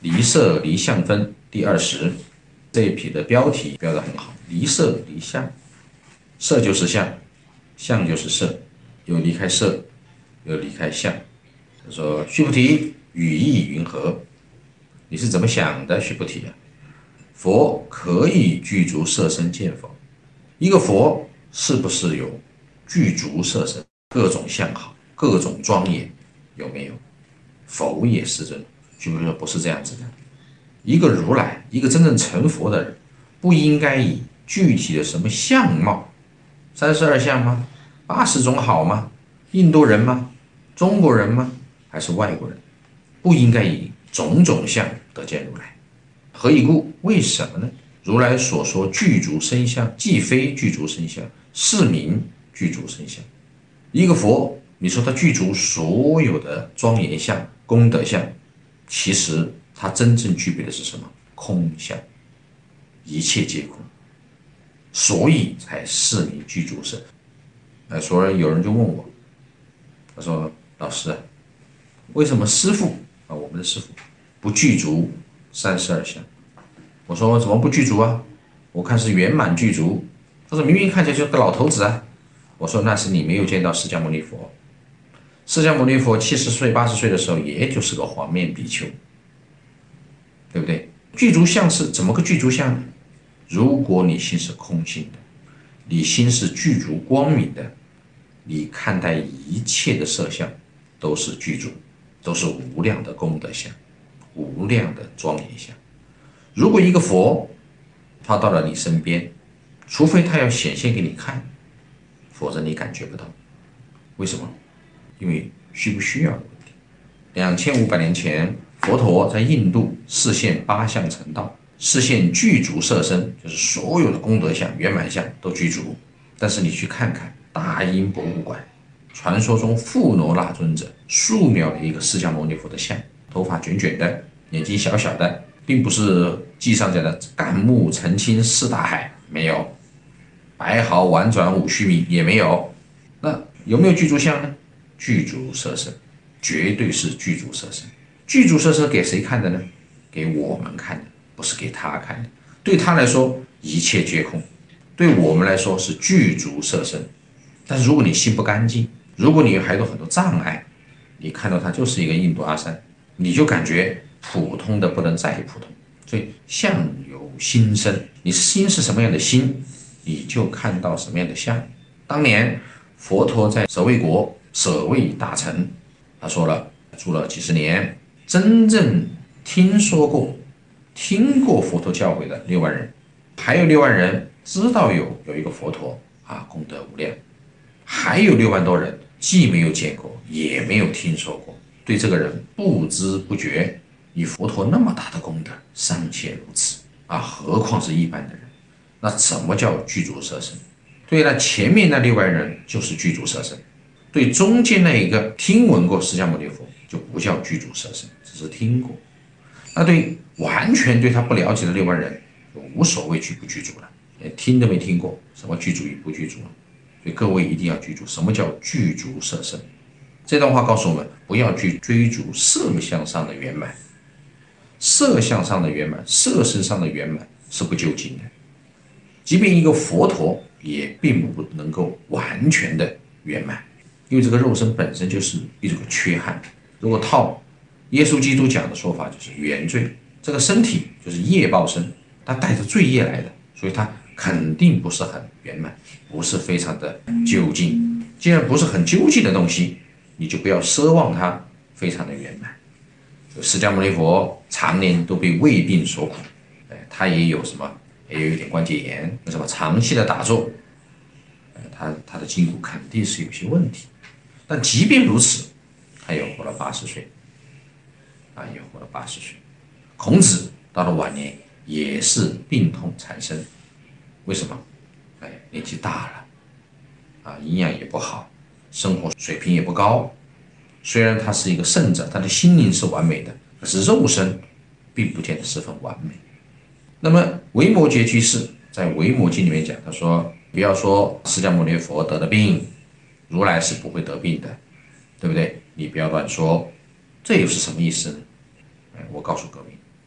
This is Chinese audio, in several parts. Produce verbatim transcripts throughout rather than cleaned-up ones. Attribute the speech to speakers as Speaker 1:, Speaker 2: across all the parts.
Speaker 1: 离色离相分第二十这一篇的标题标得很好，离色离相，色就是相，相就是色，又离开色，又离开相。他说：须菩提，语意云何？你是怎么想的，须菩提啊？佛可以具足色身见否？一个佛是不是有具足色身，各种相好，各种庄严，有没有？否也是尊。须菩提说不是这样子的。一个如来，一个真正成佛的人，不应该以具体的什么相貌，三十二相吗？八十种好吗？印度人吗？中国人吗？还是外国人？不应该以种种相得见如来。何以故？为什么呢？如来所说具足身相，既非具足身相，是名具足身相。一个佛，你说他具足所有的庄严相、功德相，其实他真正具备的是什么？空相，一切皆空，所以才是名具足身。呃，所以有人就问我，他说：“老师，为什么师父啊，我们的师父不具足三十二相？”我说：“怎么不具足啊？我看是圆满具足。”他说：“明明看起来就是个老头子啊。”我说：“那是你没有见到释迦牟尼佛。释迦牟尼佛七十岁、八十岁的时候，也就是个黄面比丘，对不对？具足相是怎么个具足相呢？如果你心是空性的，你心是具足光明的，你看待一切的色相都是具足，都是无量的功德相，无量的庄严相。如果一个佛他到了你身边，除非他要显现给你看，否则你感觉不到。为什么？因为需不需要的问题。两千五百年前，佛陀在印度示现八相成道，示现具足色身，就是所有的功德相、圆满相都具足。但是你去看看大英博物馆，传说中富罗那尊者素描了一个释迦牟尼佛的像，头发卷卷的，眼睛小小的，并不是记上讲的干木澄清四大海，没有，白毫婉转五须弥也没有。那有没有具足相呢？具足色身，绝对是具足色身。具足色身给谁看的呢？给我们看的，不是给他看的。对他来说，一切皆空；对我们来说是具足色身。但是如果你心不干净，如果你还有很多障碍，你看到他就是一个印度阿三，你就感觉普通的不能再普通。所以相由心生，你心是什么样的心，你就看到什么样的相。当年佛陀在舍卫国舍卫大城，他说了，住了几十年，真正听说过、听过佛陀教诲的六万人，还有六万人知道有有一个佛陀啊，功德无量，还有六万多人既没有见过，也没有听说过，对这个人不知不觉。以佛陀那么大的功德，尚且如此啊，何况是一般的人？那什么叫具足色身？对了，前面那六万人就是具足色身，对中间那一个听闻过释迦牟尼佛就不叫具足色身，只是听过。那对完全对他不了解的六万人，就无所谓具不具足了，连听都没听过，什么具足与不具足了。所以各位一定要记住，什么叫具足色身？这段话告诉我们，不要去追逐色相上的圆满。色相上的圆满，色身上的圆满是不究竟的。即便一个佛陀也并不能够完全的圆满，因为这个肉身本身就是一种缺憾。如果套耶稣基督讲的说法，就是原罪，这个身体就是业报身，它带着罪业来的，所以它肯定不是很圆满，不是非常的究竟。既然不是很究竟的东西，你就不要奢望它非常的圆满。释迦牟尼佛常年都被胃病所苦，他也有什么，也有一点关节炎，为什么长期的打坐，他他的筋骨肯定是有些问题。但即便如此，他也活了八十岁，啊，也活了八十岁。孔子到了晚年也是病痛缠身，为什么？哎，年纪大了，啊，营养也不好，生活水平也不高。虽然他是一个圣者，他的心灵是完美的，可是肉身并不见得十分完美。那么维摩诘居士在《维摩经》里面讲，他说：“不要说释迦牟尼佛得了病，如来是不会得病的，对不对？你不要乱说。”这又是什么意思呢？我告诉各位，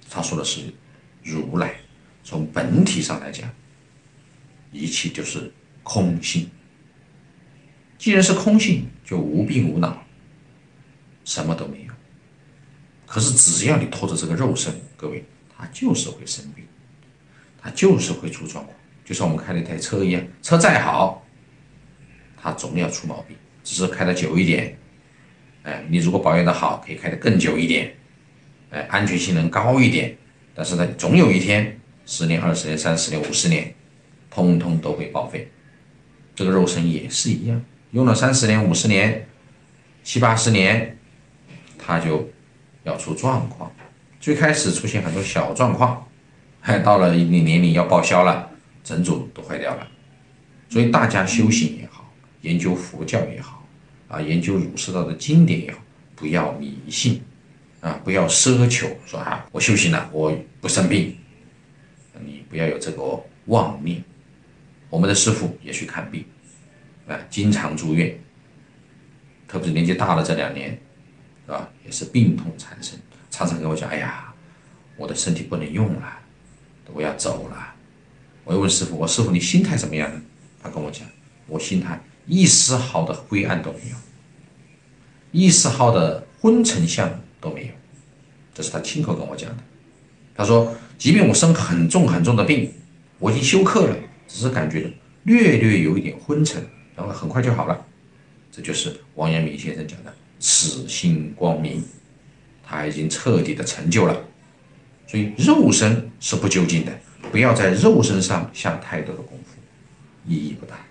Speaker 1: 他说的是如来。从本体上来讲，一切就是空性。既然是空性，就无病无恼，什么都没有。可是只要你拖着这个肉身，各位，它就是会生病，它就是会出状况。就像我们开了一台车一样，车再好，它总要出毛病，只是开得久一点。哎，你如果保养得好，可以开得更久一点，哎，安全性能高一点。但是呢，总有一天，十年、二十年、三十年、五十年，通通都会报废。这个肉身也是一样，用了三十年、五十年、七八十年，它就要出状况。最开始出现很多小状况，到了一定年龄要报销了，整组都坏掉了。所以大家修行也好，研究佛教也好，啊，研究儒释道的经典也好，不要迷信，啊，不要奢求说啊，我修行了，我不生病，你不要有这个妄念。我们的师父也去看病，啊，经常住院，特别是年纪大了这两年，是吧？也是病痛缠身，常常跟我讲，哎呀，我的身体不能用了，我要走了。我又问师父，我师父你心态怎么样呢？他跟我讲，我心态一丝毫的灰暗都没有，一丝毫的昏沉相都没有，这是他亲口跟我讲的。他说，即便我生很重很重的病，我已经休克了，只是感觉略略有一点昏沉，然后很快就好了。这就是王阳明先生讲的此心光明，他已经彻底的成就了。所以肉身是不究竟的，不要在肉身上下太多的功夫，意义不大。